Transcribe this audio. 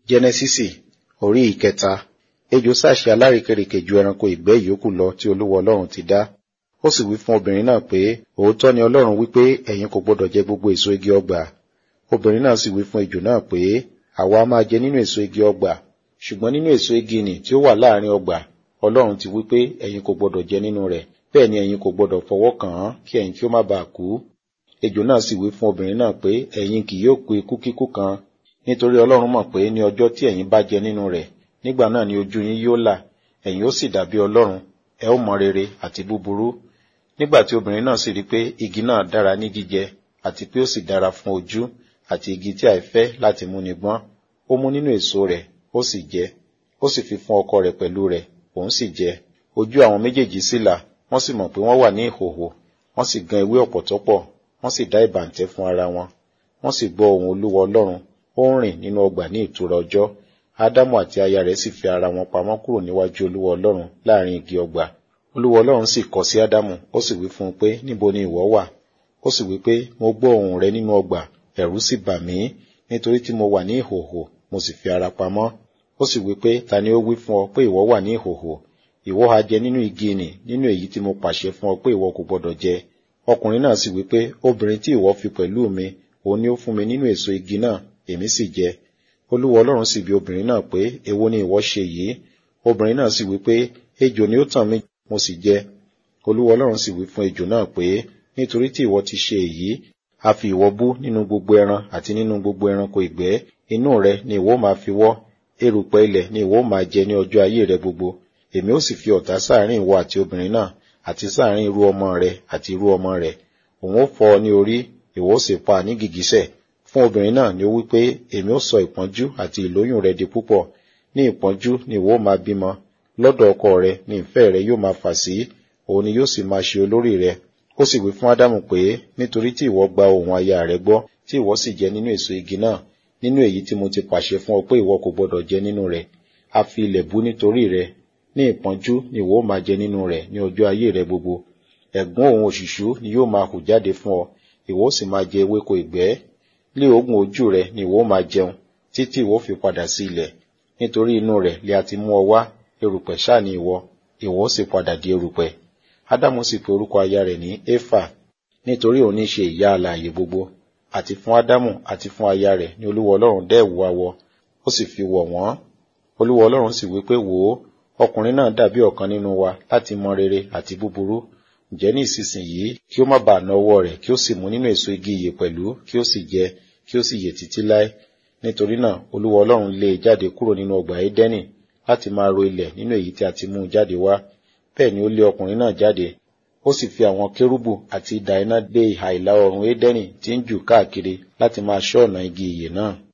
Jẹ́nẹ́sísì orí ìkẹta. Ejò sàṣe alárekérekè ju ẹranko ìgbẹ́ ìyókù lọ tí Olúwa Ọlọ́run ti dá. Ó sì wí fún obìnrin náà pé, òótọ́ ni Ọlọ́run wí pé ẹ̀yin kò gbọdọ̀ jẹ gbogbo èso igi ọgbà. Obìnrin náà sì wí fún ejò náà pé, àwa a máa jẹ nínú èso igi ọgbà, ṣùgbọ́n nínú èso igi nì tí ó wà láàrin ọgbà, Ọlọ́run ti wí pé ẹ̀yin kò gbọdọ̀ jẹ nínú rẹ̀, bẹ́ẹ̀ ni ẹ̀yin kò gbọdọ̀ fọwọ́ kàn án kí ẹ̀yin kí ó má baà kú. Ejò náà sì wí fún obìnrin náà pé, ẹ̀yin kì yóò kú ikú kíkú kan, nítorí Ọlọ́run mọ̀ pé ní ọjọ́ tí ẹ̀yin bá jẹ nínú rẹ̀, nígbà náà ni ojú yín yóò là, ẹ̀yin ó sì dàbí Ọlọ́run, ẹ ó mọ rere àti búburú. Nígbà tí obìnrin náà sì rí pé igi náà dára ní jíjẹ, àti pé ó sì dára fún ojú, àti igi tí àìfẹ́ láti múni gbọ́n, ó mú nínú èso rẹ̀, ó sì jẹ, ó sì fi fún ọkọ rẹ̀ pẹ̀lú rẹ̀, òun sì jẹ. Ojú àwọn méjèèjì sì là, wọ́n sì mọ̀ pé wọ́n wà ní ìhòhò, wọ́n sì gan ewé ọ̀pọ̀tọ́ pọ̀, wọ́n sì dá ìbàǹtẹ́ fún ara wọn. Wọ́n sì gbọ́ ohùn Olúwa Ọlọ́run, ó ń rìn nínú ọgbà ní ìtura ọjọ́. Ádámù àti aya rẹ̀ sì fi ara wọn pamọ́ kúrò níwájú Olúwa Ọlọ́run láàrin igi ọgbà. Olúwa Ọlọ́run sì kọ sí Ádámù, ó sì wí fún un pé, níbo ni ìwọ wà? Ó sì wí pé, mo gbọ́ ohùn rẹ nínú ọgbà, ẹ̀rù sì bà mí, nítorí tí mo wà ní ìhòhò, mo sì fi ara pamọ́. Ó sì wí pé, ta ni ó wí fún ọ pé ìwọ wà ní ìhòhò? Ìwọ ha jẹ nínú igi nì, nínú èyí tí mo pàṣẹ fún ọ pé ìwọ kò gbọdọ̀ jẹ. Ọkùnrin náà sì wí pé, obìnrin tí ìwọ fi pẹ̀lú mi, òun ni ó fún mi nínú èso igi náà, èmi sì jẹ. Olúwa Ọlọ́run sì bi obìnrin náà pé, èwo ni ìwọ ṣe yìí? Obìnrin náà sì wí pé, ejò ni ó tàn mí, mo sì jẹ. Olúwa Ọlọ́run sì wí fún ejò náà pé, nítorí tí ìwọ ti ṣe èyí, a fi ìwọ bú nínú gbogbo ẹran àti nínú gbogbo ẹranko ìgbẹ́, inú rẹ ni ìwọ máa fi wọ́, erùpẹ̀ ilẹ̀ ni ìwọ máa jẹ ní ọjọ́ ayé rẹ gbogbo. Èmi ó sì fi ọ̀tá sáàrin ìwọ àti obìnrin náà, àti sáàrin irú ọmọ rẹ àti irú ọmọ rẹ̀. Òun ó fọ́ ọ ní orí, ìwọ ó sì pa ní gìgísẹ̀. Fún obìnrin náà ni ó wí pé, èmi ó sọ ìpọ́njú àti ìlóyún rẹ di púpọ̀. Ní ìpọ́njú ni ìwọ ó máa bímọ. Lọ́dọ̀ ọkọ rẹ ni ìfẹ́ rẹ yóò máa fà sí, òun ni yóò sì máa ṣe olórí rẹ. Ó sì wí fún Ádámù pé, nítorí tí ìwọ gba ohùn aya rẹ gbọ́, tí ìwọ sì jẹ nínú èso igi náà, nínú èyí tí mo ti pàṣẹ fún ọ pé ìwọ kò gbọdọ̀ jẹ nínú rẹ̀, a fi ilẹ̀ bú nítorí rẹ. Ní ìpọ́njú ni ìwọ ó máa jẹ nínú rẹ̀ ní ọjọ́ ayé rẹ gbogbo. Ẹ̀gún òun òṣùṣú ni yóò máa hù jáde fún ọ, ìwọ ó sì máa jẹ ewéko ìgbẹ́. Lé òógùn ojú rẹ ni ìwọ ó máa jẹun, títí ìwọ fi padà sí ilẹ̀. Nítorí inú rẹ̀ lé a ti mú ọ wá, erùpẹ̀ ṣáà ni ìwọ ó sì padà di erùpẹ̀. Ádámù sì pe orúkọ aya rẹ̀ ní Éfà, nítorí òun ní ṣe ìyá alààyè gbogbo. Àti fún Ádámù àti fún aya rẹ̀ ni Olúwa Ọlọ́run dẹ́ ẹ̀wù awọ, ó sì fi wọ̀ wọ́n. Olúwa Ọlọ́run sì wí pé, wò ó, ọkùnrin náà dàbí ọ̀kan nínú wa láti mọ rere àti búburú. Ǹjẹ́ ní ìsinsìnyí kí ó má bàa na ọwọ́ rẹ̀ kí ó sì mú nínú èso igi ìyè pẹ̀lú, kí ó sì jẹ, kí ó sì yè títí láé. Nítorí náà Olúwa Ọlọ́run lé e jáde kúrò nínú ọgbà Édẹ́nì láti máa ro ilẹ̀ nínú èyí tí a ti mú jáde wá. Bẹ́ẹ̀ ni ó lé ọkùnrin náà jáde, ó sì fi àwọn kérúbù àti idà iná dé ìhà ìlà oòrùn Édẹ́nì tí ń jù káàkiri láti máa ṣọ́ ọ̀nà igi ìyè náà.